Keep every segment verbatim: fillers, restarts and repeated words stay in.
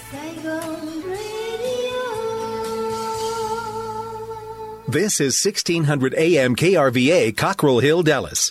Saigon Radio. This is sixteen hundred A M K R V A, Cockrell Hill, Dallas.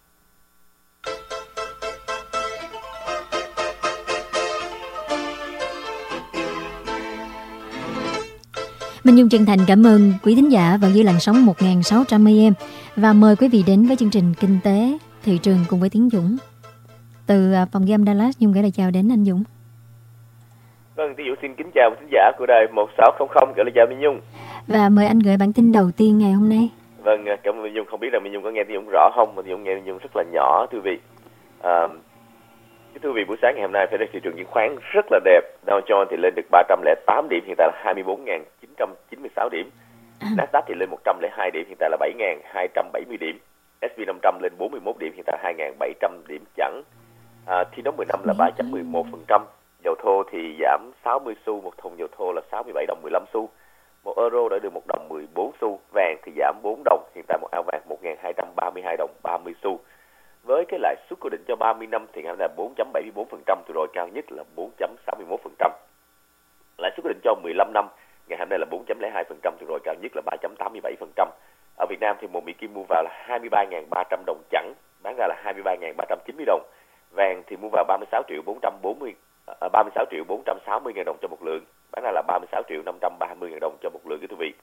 Minh Dung chân thành cảm ơn quý thính giả vào dưới làn sóng một nghìn sáu trăm A M và mời quý vị đến với chương trình Kinh tế Thị trường cùng với Tiến Dũng. Từ phòng ghi âm Dallas, Nhung gửi lời chào đến anh Dũng. Vâng, Tiến Dũng xin kính chào quý thính giả của đài một sáu không không, gửi lời chào Minh Nhung. Và mời anh gửi bản tin đầu tiên ngày hôm nay. Vâng, cảm ơn Minh Nhung. Không biết là Minh Nhung có nghe Tiến Dũng rõ không? Minh Dũng nghe Minh Nhung rất là nhỏ, thưa vị. À, thưa vị, buổi sáng ngày hôm nay phải thị trường chứng khoán rất là đẹp. Dow Jones thì lên được ba trăm lẻ tám điểm, hiện tại là hai mươi bốn nghìn chín trăm chín mươi sáu điểm. À. Nasdaq thì lên một trăm lẻ hai điểm, hiện tại là bảy nghìn hai trăm bảy mươi điểm. ét and pê năm trăm lên bốn mươi mốt điểm, hiện tại hai nghìn bảy trăm điểm chẵn. À, T nóng mười lăm là ba phẩy mười một phần trăm. Dầu thô thì giảm sáu mươi xu, một thùng dầu thô là sáu mươi bảy đồng mười lăm xu. Một euro đã được một đồng mười bốn xu. Vàng thì giảm bốn đồng, hiện tại một ao vàng một nghìn hai trăm ba mươi hai đồng ba mươi xu. Với cái lãi suất cố định cho ba mươi năm thì ngày hôm nay là bốn phẩy bảy mươi bốn phần trăm, từ rồi cao nhất là bốn phẩy sáu mươi mốt phần trăm. Lãi suất cố định cho mười lăm năm ngày hôm nay là bốn phẩy không hai phần trăm, từ rồi cao nhất là ba phẩy tám mươi bảy phần trăm. Ở Việt Nam thì một Mỹ Kim mua vào là hai mươi ba nghìn ba trăm đồng chẵn, bán ra là hai mươi ba nghìn ba trăm chín mươi đồng. Vàng thì mua vào ba mươi sáu triệu bốn trăm bốn mươi à, ba mươi sáu triệu bốn trăm sáu mươi nghìn đồng cho một lượng, bán ra là ba mươi sáu triệu năm trăm ba mươi nghìn đồng cho một lượng, quý vị.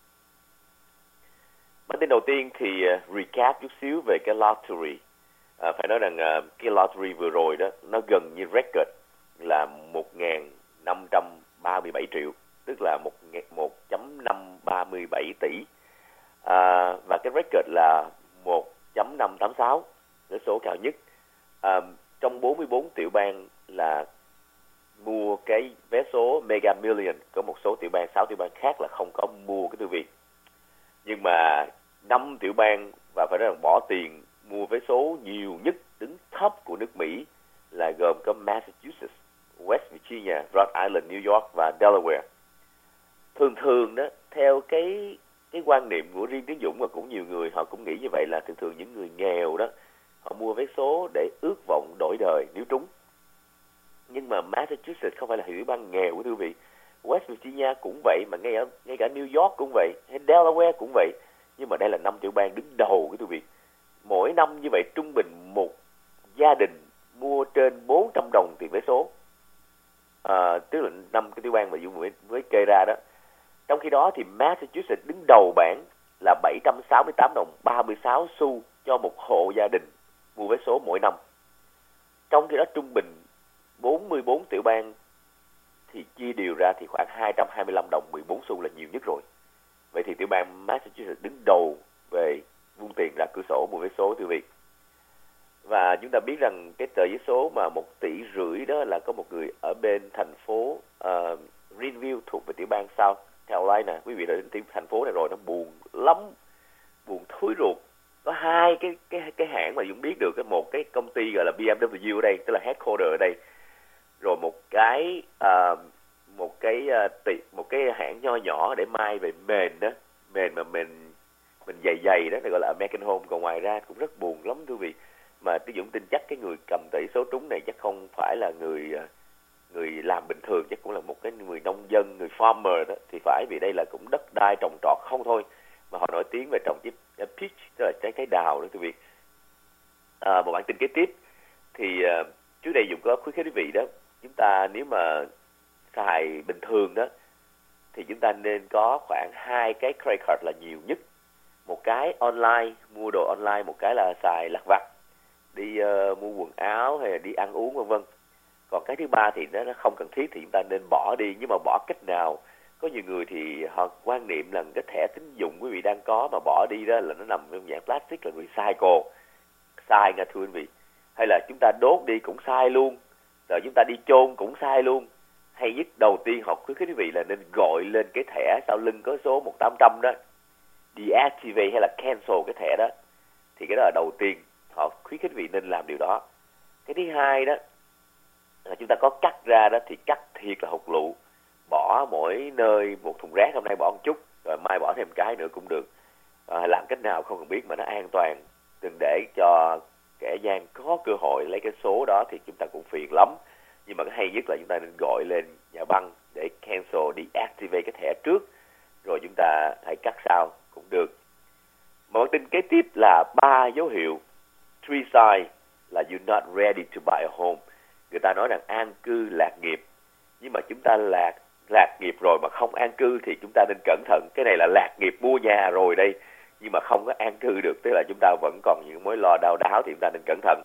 Bản tin đầu tiên thì uh, recap chút xíu về cái lottery. À, phải nói rằng uh, cái lottery vừa rồi đó nó gần như record là một nghìn năm trăm ba mươi bảy triệu, tức là một phẩy năm ba mươi bảy tỷ. À, và cái record là một phẩy năm tám sáu, cái số cao nhất. À, trong bốn mươi bốn tiểu bang là mua cái vé số Mega Million, có một số tiểu bang, sáu tiểu bang khác là không có mua cái thư viện. Nhưng mà năm tiểu bang và phải nói rằng bỏ tiền mua vé số nhiều nhất, đứng top của nước Mỹ là gồm có Massachusetts, West Virginia, Rhode Island, New York và Delaware. Thường thường đó, theo cái cái quan niệm của riêng Tiến Dũng và cũng nhiều người họ cũng nghĩ như vậy, là thường thường những người nghèo đó họ mua vé số để ước vọng đổi đời nếu trúng. Nhưng mà Massachusetts không phải là tiểu bang nghèo của quý vị, West Virginia cũng vậy, mà ngay ở ngay cả New York cũng vậy, hay Delaware cũng vậy. Nhưng mà đây là năm tiểu bang đứng đầu của quý vị. Mỗi năm như vậy trung bình một gia đình mua trên bốn trăm đồng tiền vé số. À, tức là năm cái tiểu bang mà Dũng mới, mới kê ra đó. Trong khi đó thì Massachusetts đứng đầu bảng là bảy trăm sáu mươi tám đồng ba mươi sáu xu cho một hộ gia đình mua vé số mỗi năm. Trong khi đó trung bình bốn mươi bốn tiểu bang thì chia đều ra thì khoảng hai trăm hai mươi lăm đồng mười bốn xu là nhiều nhất rồi. Vậy thì tiểu bang Massachusetts đứng đầu về vung tiền ra cửa sổ mua vé số, thưa quý vị. Và chúng ta biết rằng cái tờ vé số mà một tỷ rưỡi đó là có một người ở bên thành phố uh, Greenville thuộc về tiểu bang South Carolina. Quý vị đã đến thành phố này rồi, nó buồn lắm, buồn thối ruột. Có hai cái cái cái hãng mà Dũng biết được, cái một cái công ty gọi là bê em vê ở đây, tức là headquarter ở đây, rồi một cái uh, một cái uh, tỷ, một cái hãng nho nhỏ để mai về mền đó, mền mà mình mình dày dày đó, gọi là American Home. Còn ngoài ra cũng rất buồn lắm, thưa quý vị. Mà tôi Dũng tin chắc cái người cầm tỷ số trúng này chắc không phải là người người làm bình thường, chắc cũng là một cái người nông dân, người farmer đó thì phải, vì đây là cũng đất đai trồng trọt không thôi, mà họ nổi tiếng về trồng cái peach, tức là trái cây đào đó, thưa quý vị. À, một bản tin kế tiếp thì uh, trước đây Dũng có khuyến khích quý vị đó, chúng ta nếu mà xài bình thường đó thì chúng ta nên có khoảng hai cái credit card là nhiều nhất. Một cái online, mua đồ online, một cái là xài lặt vặt, đi uh, mua quần áo hay là đi ăn uống vân vân. Còn cái thứ ba thì nó, nó không cần thiết thì chúng ta nên bỏ đi. Nhưng mà bỏ cách nào? Có nhiều người thì họ quan niệm là cái thẻ tín dụng quý vị đang có mà bỏ đi đó là nó nằm trong dạng plastic, là recycle. Sai nha thưa quý vị. Hay là chúng ta đốt đi cũng sai luôn, rồi chúng ta đi chôn cũng sai luôn. Hay nhất đầu tiên họ khuyến khích quý vị là nên gọi lên cái thẻ sau lưng có số một tám trăm đó, deactivate hay là cancel cái thẻ đó. Thì cái đó là đầu tiên họ khuyến khích quý vị nên làm điều đó. Cái thứ hai đó là chúng ta có cắt ra đó thì cắt thiệt là hột lựu, bỏ mỗi nơi một thùng rác, hôm nay bỏ một chút rồi mai bỏ thêm cái nữa cũng được. À, làm cách nào không cần biết mà nó an toàn, đừng để cho kẻ gian có cơ hội lấy cái số đó thì chúng ta cũng phiền lắm. Nhưng mà cái hay nhất là chúng ta nên gọi lên nhà băng để cancel, deactivate cái thẻ trước, rồi chúng ta hãy cắt sau cũng được. Một bản tin kế tiếp là ba dấu hiệu three signs là you're not ready to buy a home. Người ta nói rằng an cư lạc nghiệp, nhưng mà chúng ta lạc lạc nghiệp rồi mà không an cư thì chúng ta nên cẩn thận. Cái này là lạc nghiệp mua nhà rồi đây, nhưng mà không có an cư được, tức là chúng ta vẫn còn những mối lo đau đáu thì chúng ta nên cẩn thận.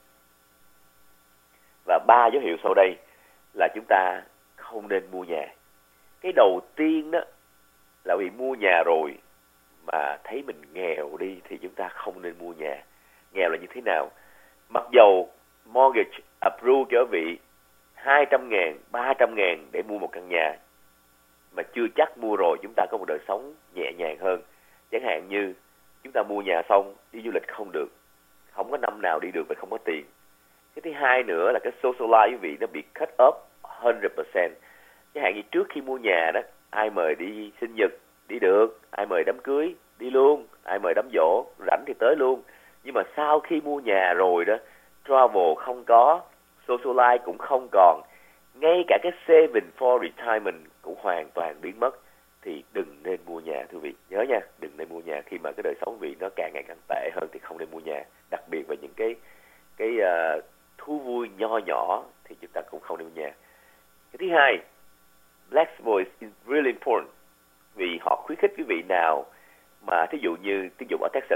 Và ba dấu hiệu sau đây là chúng ta không nên mua nhà. Cái đầu tiên đó là vì mua nhà rồi mà thấy mình nghèo đi thì chúng ta không nên mua nhà. Nghèo là như thế nào? Mặc dầu mortgage approve cho vị hai trăm ngàn, ba trăm ngàn để mua một căn nhà, mà chưa chắc mua rồi chúng ta có một đời sống nhẹ nhàng hơn. Chẳng hạn như chúng ta mua nhà xong đi du lịch không được, không có năm nào đi được vì không có tiền. Cái thứ hai nữa là cái social life quý vị nó bị cut off one hundred percent. Chẳng hạn như trước khi mua nhà đó, ai mời đi sinh nhật đi được, ai mời đám cưới đi luôn, ai mời đám giỗ rảnh thì tới luôn. Nhưng mà sau khi mua nhà rồi đó, travel không có, social life cũng không còn, ngay cả cái saving for retirement cũng hoàn toàn biến mất. Thì đừng nên mua nhà thưa vị. Nhớ nha, đừng nên mua nhà. Khi mà cái đời sống vị nó càng ngày càng tệ hơn thì không nên mua nhà. Đặc biệt về những cái cái uh, thú vui nho nhỏ thì chúng ta cũng không nên mua nhà. Cái thứ hai, flexible is really important, vì họ khuyến khích quý vị nào mà thí dụ như ví dụ ở Texas,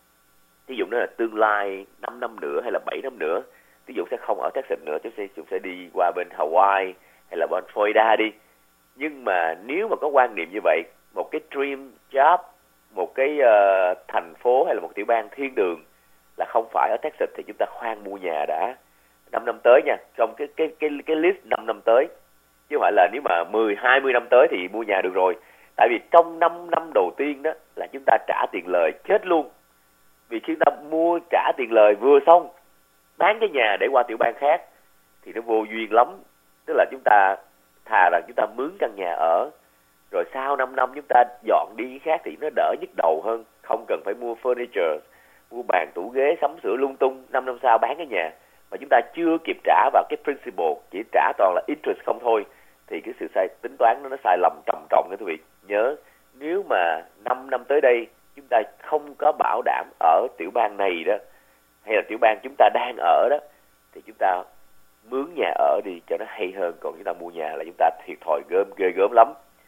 ví dụ nó là tương lai năm năm nữa hay là bảy năm nữa, ví dụ sẽ không ở Texas nữa, chúng sẽ chúng sẽ đi qua bên Hawaii hay là bên Florida đi. Nhưng mà nếu mà có quan niệm như vậy, một cái dream job, một cái uh, thành phố hay là một tiểu bang thiên đường là không phải ở Texas thì chúng ta khoan mua nhà đã. Năm năm tới nha, trong cái cái cái cái list năm năm tới, chứ không phải là nếu mà mười, hai mươi năm tới thì mua nhà được rồi. Tại vì trong năm năm đầu tiên đó là chúng ta trả tiền lời chết luôn. Vì khi ta mua trả tiền lời vừa xong, bán cái nhà để qua tiểu bang khác thì nó vô duyên lắm. Tức là chúng ta thà là chúng ta mướn căn nhà ở, rồi sau năm năm chúng ta dọn đi khác thì nó đỡ nhức đầu hơn. Không cần phải mua furniture, mua bàn tủ ghế, sắm sửa lung tung, năm năm sau bán cái nhà. Mà chúng ta chưa kịp trả vào cái principal, chỉ trả toàn là interest không thôi, thì cái sự sai tính toán nó, nó sai lầm trầm trọng đó quý vị. Nhớ, nếu mà năm năm tới đây chúng ta không có bảo đảm ở tiểu bang này đó, hay là tiểu bang chúng ta đang ở đó, thì chúng ta mướn nhà ở đi cho nó hay hơn. Còn chúng ta mua nhà là chúng ta thiệt thòi gớm, ghê gớm lắm.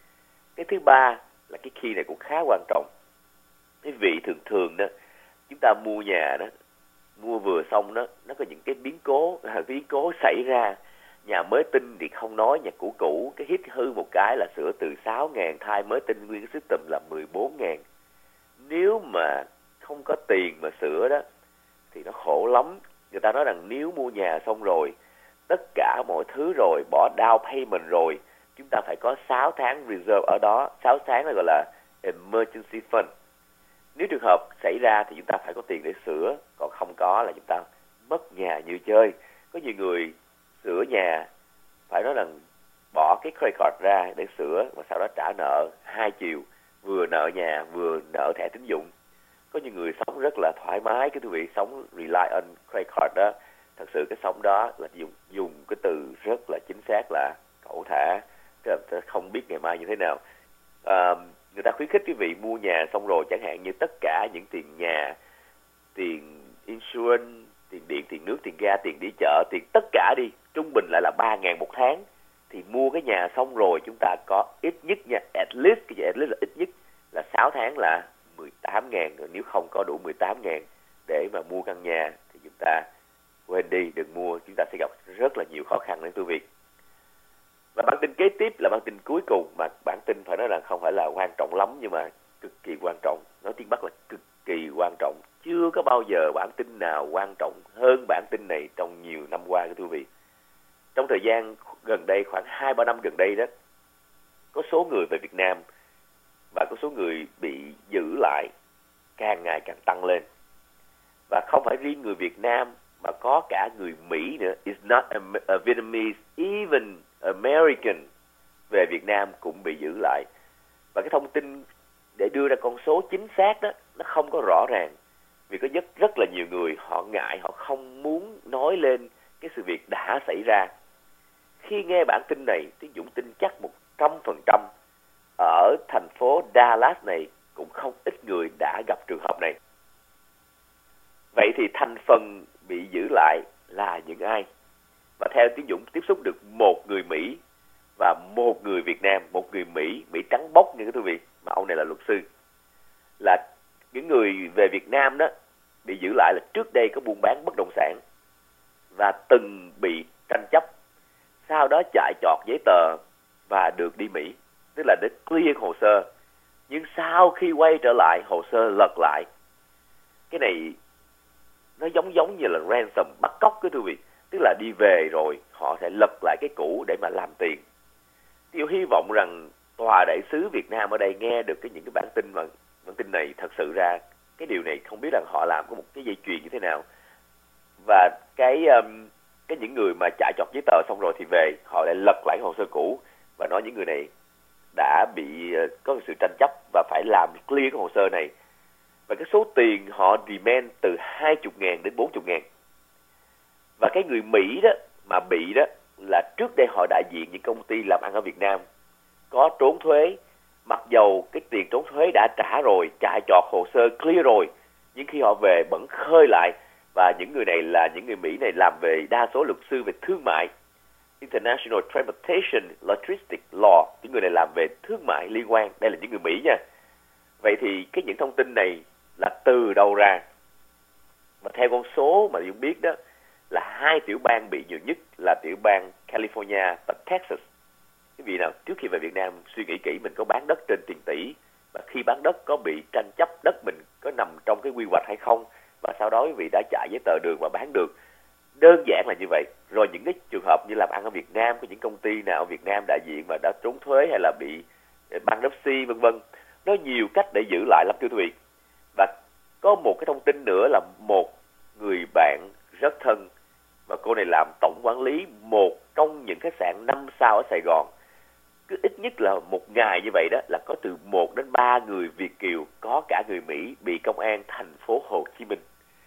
Cái thứ ba là cái key này cũng khá quan trọng. Cái vị thường thường đó, chúng ta mua nhà đó, mua vừa xong đó, nó có những cái biến cố, biến cố xảy ra. Nhà mới tinh thì không nói, nhà cũ cũ, cái hít hư một cái là sửa từ sáu ngàn, thay mới tinh nguyên cái system là mười bốn ngàn. Nếu mà không có tiền mà sửa đó thì nó khổ lắm. Người ta nói rằng nếu mua nhà xong rồi, tất cả mọi thứ rồi, bỏ down payment rồi, chúng ta phải có sáu tháng reserve ở đó. sáu tháng là gọi là emergency fund. Nếu trường hợp xảy ra thì chúng ta phải có tiền để sửa, còn không có là chúng ta mất nhà như chơi. Có nhiều người sửa nhà phải nói rằng bỏ cái credit card ra để sửa và sau đó trả nợ hai chiều, vừa nợ nhà vừa nợ thẻ tín dụng. Có những người sống rất là thoải mái, cái quý vị sống rely on credit card đó. Thật sự cái sống đó là dùng dùng cái từ rất là chính xác là cẩu thả, không biết ngày mai như thế nào. À, người ta khuyến khích quý vị mua nhà xong rồi, chẳng hạn như tất cả những tiền nhà, tiền insurance, tiền điện, tiền nước, tiền ga, tiền đi chợ, tiền tất cả đi, trung bình lại là ba ngàn một tháng. Thì mua cái nhà xong rồi chúng ta có ít nhất nha, at least, cái gì at least là ít nhất là sáu tháng là mười tám ngàn. Nếu không có đủ mười tám ngàn để mà mua căn nhà thì chúng ta quên đi, đừng mua, chúng ta sẽ gặp rất là nhiều khó khăn đến quý vị. Và bản tin kế tiếp là bản tin cuối cùng, mà bản tin phải nói là không phải là quan trọng lắm nhưng mà cực kỳ quan trọng. Nói tiếng Bắc là cực kỳ quan trọng. Chưa có bao giờ bản tin nào quan trọng hơn bản tin này trong nhiều năm qua quý vị. Trong thời gian gần đây, khoảng hai ba năm gần đây đó, có số người về Việt Nam và có số người bị giữ lại càng ngày càng tăng lên. Và không phải riêng người Việt Nam mà có cả người Mỹ nữa. It's not a, a Vietnamese, even American về Việt Nam cũng bị giữ lại. Và cái thông tin để đưa ra con số chính xác đó, nó không có rõ ràng. Vì có rất, rất là nhiều người họ ngại, họ không muốn nói lên cái sự việc đã xảy ra. Khi nghe bản tin này, Tiến Dũng tin chắc trăm phần trăm ở thành phố Dallas này cũng không ít người đã gặp trường hợp này. Vậy thì thành phần bị giữ lại là những ai? Và theo Tiến Dũng tiếp xúc được một người Mỹ và một người Việt Nam, một người Mỹ, Mỹ trắng bóc như quý vị, mà ông này là luật sư. Là những người về Việt Nam đó bị giữ lại là trước đây có buôn bán bất động sản và từng bị tranh chấp, sau đó chạy trọt giấy tờ và được đi Mỹ, tức là để clear hồ sơ. Nhưng sau khi quay trở lại, hồ sơ lật lại. Cái này nó giống giống như là ransom, bắt cóc cái thưa vị. Tức là đi về rồi họ sẽ lật lại cái cũ để mà làm tiền. Tôi hy vọng rằng tòa đại sứ Việt Nam ở đây nghe được cái những cái bản tin mà bản tin này, thật sự ra cái điều này không biết là họ làm có một cái dây chuyền như thế nào. Và cái um, cái những người mà chạy trọt giấy tờ xong rồi thì về, họ lại lật lại hồ sơ cũ và nói những người này đã bị uh, có sự tranh chấp và phải làm clear cái hồ sơ này. Và cái số tiền họ demand từ hai mươi ngàn đến bốn mươi ngàn. Và cái người Mỹ đó mà bị đó là trước đây họ đại diện những công ty làm ăn ở Việt Nam, có trốn thuế, mặc dầu cái tiền trốn thuế đã trả rồi, chạy trọt hồ sơ clear rồi, nhưng khi họ về vẫn khơi lại. Và những người này là những người Mỹ này làm về đa số luật sư về thương mại, International Transportation Logistics Law, những người này làm về thương mại liên quan. Đây là những người Mỹ nha. Vậy thì cái những thông tin này là từ đâu ra? Và theo con số mà Dũng biết đó, là hai tiểu bang bị nhiều nhất là tiểu bang California và Texas. Quý vị nào trước khi về Việt Nam suy nghĩ kỹ, mình có bán đất trên tiền tỷ, và khi bán đất có bị tranh chấp đất mình có nằm trong cái quy hoạch hay không, và sau đó quý vị đã chạy giấy tờ đường và bán được. Đơn giản là như vậy. Rồi những cái trường hợp như làm ăn ở Việt Nam, có những công ty nào ở Việt Nam đại diện mà đã trốn thuế hay là bị bankruptcy vân vân, nó nhiều cách để giữ lại lắm thưa quý vị. Và có một cái thông tin nữa là một người bạn rất thân, và cô này làm tổng quản lý một trong những khách sạn năm sao ở Sài Gòn. Cứ ít nhất là một ngày như vậy đó là có từ một đến ba người Việt kiều, có cả người Mỹ, bị công an thành phố Hồ Chí Minh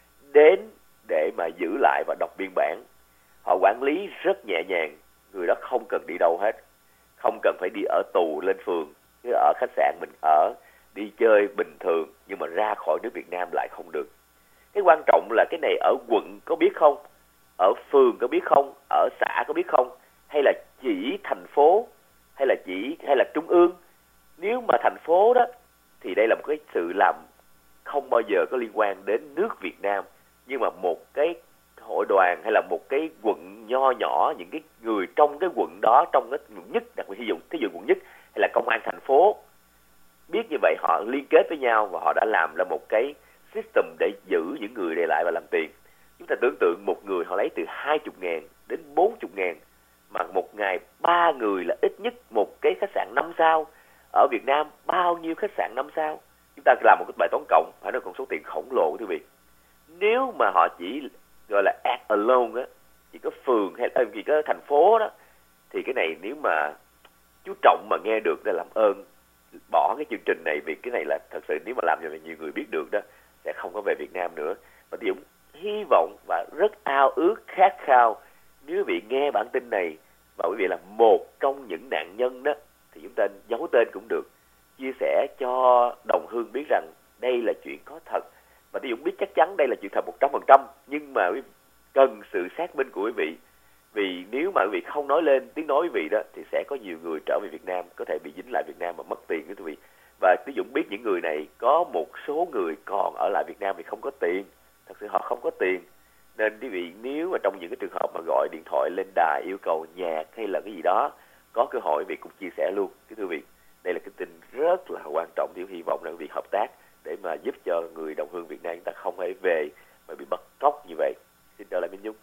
đến để mà giữ lại và đọc biên bản. Họ quản lý rất nhẹ nhàng, người đó không cần đi đâu hết, không cần phải đi ở tù lên phường, chứ ở khách sạn mình ở, đi chơi bình thường, nhưng mà ra khỏi nước Việt Nam lại không được. Cái quan trọng là cái này ở quận có biết không, ở phường có biết không, ở xã có biết không, hay là chỉ thành phố, hay là chỉ hay là trung ương. Nếu mà thành phố đó thì đây là một cái sự làm không bao giờ có liên quan đến nước Việt Nam, nhưng mà một cái hội đoàn hay là một cái quận nho nhỏ, những cái người trong cái quận đó, trong cái quận nhất, đặc biệt ví dụ thí dụ quận nhất hay là công an thành phố biết như vậy, họ liên kết với nhau và họ đã làm ra một cái system để giữ những người này lại và làm tiền. Chúng ta tưởng tượng một người họ lấy từ hai mươi ngàn đến bốn mươi ngàn, mà một ngày ba người là ít nhất một cái khách sạn năm sao. Ở Việt Nam bao nhiêu khách sạn năm sao? Chúng ta làm một cái bài toán cộng, phải nói con số tiền khổng lồ thưa quý vị. Nếu mà họ chỉ gọi là act alone á, chỉ có phường hay là chỉ có thành phố đó, thì cái này nếu mà chú Trọng mà nghe được là làm ơn bỏ cái chương trình này, vì cái này là thật sự nếu mà làm cho nhiều người biết được đó sẽ không có về Việt Nam nữa. Và thì cũng hy vọng và rất ao ước khát khao nếu quý vị nghe bản tin này và quý vị là một trong những nạn nhân đó, thì chúng ta giấu tên cũng được, chia sẻ cho đồng hương biết rằng đây là chuyện có thật. Và thì Dũng biết chắc chắn đây là chuyện thật một trăm phần trăm, nhưng mà quý vị cần sự xác minh của quý vị. Vì nếu mà quý vị không nói lên tiếng nói quý vị đó, thì sẽ có nhiều người trở về Việt Nam, có thể bị dính lại Việt Nam mà mất tiền đó quý vị. Và Tí Dũng biết những người này, có một số người còn ở lại Việt Nam vì không có tiền. Thật sự họ không có tiền. Nên quý vị nếu mà trong những cái trường hợp mà gọi điện thoại lên đài yêu cầu nhạc hay là cái gì đó, có cơ hội quý vị cũng chia sẻ luôn. Thưa quý vị, đây là cái tin rất là quan trọng. Tí hy vọng là quý vị hợp tác để mà giúp cho người đồng hương Việt Nam chúng ta không phải về mà bị bắt cóc như vậy. Xin chào lại Minh Nhung.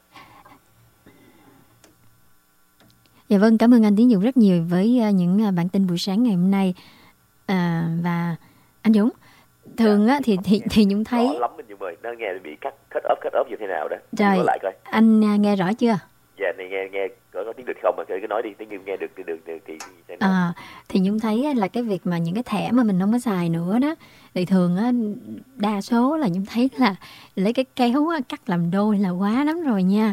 Dạ vâng, cảm ơn anh Tiến Dũng rất nhiều với những bản tin buổi sáng ngày hôm nay. À, và anh Dũng, thường á, thì thì thì Nhung thấy rõ lắm Minh Nhung ơi, nó nghe bị cắt cut off cut off như thế nào đó. Rồi, lại coi. Anh nghe rõ chưa? Dạ này nghe nghe có, có tiếng được không mà cứ nói đi, tiếng Nhung nghe được được được, được thì à, thì Nhung thấy là cái việc mà những cái thẻ mà mình không có xài nữa đó, thì thường á, đa số là Nhung thấy là lấy cái kéo á, cắt làm đôi là quá lắm rồi nha.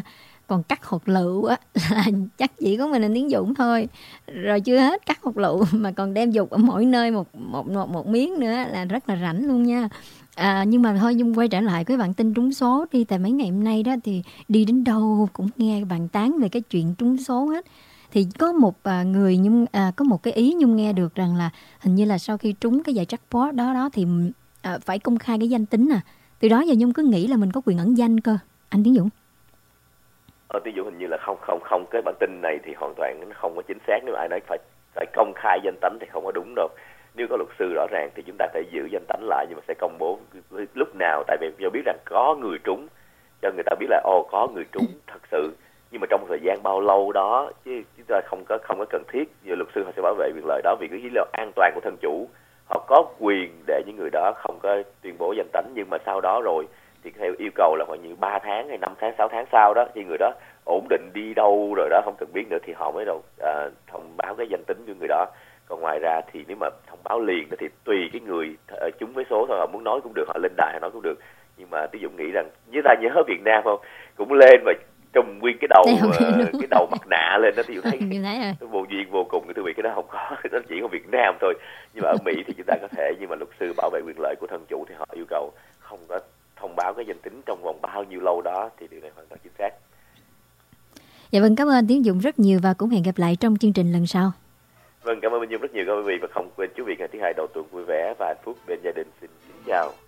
Còn cắt hột lựu á là chắc chỉ có mình anh Tiến Dũng thôi. Rồi chưa hết cắt hột lựu mà còn đem dục ở mỗi nơi một một một, một miếng nữa là rất là rảnh luôn nha. À, nhưng mà thôi Nhung quay trở lại với bạn tin trúng số đi. Tại mấy ngày hôm nay đó thì đi đến đâu cũng nghe bàn tán về cái chuyện trúng số hết. Thì có một à, người Nhung à, có một cái ý Nhung nghe được rằng là hình như là sau khi trúng cái giải jackpot đó đó thì à, phải công khai cái danh tính à. Từ đó giờ Nhung cứ nghĩ là mình có quyền ẩn danh cơ. Anh Tiến Dũng. Ờ, Tiến Dũng hình như là không không không cái bản tin này thì hoàn toàn nó không có chính xác. Nếu ai nói phải phải công khai danh tính thì không có đúng đâu. Nếu có luật sư rõ ràng thì chúng ta phải giữ danh tính lại, nhưng mà sẽ công bố lúc nào. Tại vì do biết rằng có người trúng, cho người ta biết là ồ có người trúng thật sự, nhưng mà trong một thời gian bao lâu đó chứ chúng ta không có không có cần thiết. Giờ luật sư họ sẽ bảo vệ quyền lợi đó vì cái lý do an toàn của thân chủ. Họ có quyền để những người đó không có tuyên bố danh tính, nhưng mà sau đó rồi thì theo yêu cầu là khoảng như ba tháng hay năm tháng, sáu tháng sau đó, khi người đó ổn định đi đâu rồi đó không cần biết nữa thì họ mới đầu à, thông báo cái danh tính của người đó. Còn ngoài ra thì nếu mà thông báo liền thì tùy cái người trúng vé số thôi, họ muốn nói cũng được, họ lên đài họ nói cũng được. Nhưng mà Tiến Dũng nghĩ rằng như ta nhớ Việt Nam không, cũng lên mà trùm nguyên cái đầu uh, cái đầu mặt nạ lên đó thì thấy cái vô duyên vô cùng. Cái tôi cái đó không có, nó chỉ có Việt Nam thôi. Nhưng mà ở Mỹ thì chúng ta có thể, nhưng mà luật sư bảo vệ quyền lợi của thân chủ thì họ yêu cầu không có thông báo cái danh tính trong vòng bao nhiêu lâu đó, thì điều này hoàn toàn chính xác. Dạ vâng, cảm ơn anh Tiến Dũng rất nhiều và cũng hẹn gặp lại trong chương trình lần sau. Vâng, cảm ơn Minh Dung rất nhiều các quý vị, và không quên chú vị ngày thứ hai đầu tuần vui vẻ và hạnh phúc bên gia đình. Xin kính chào.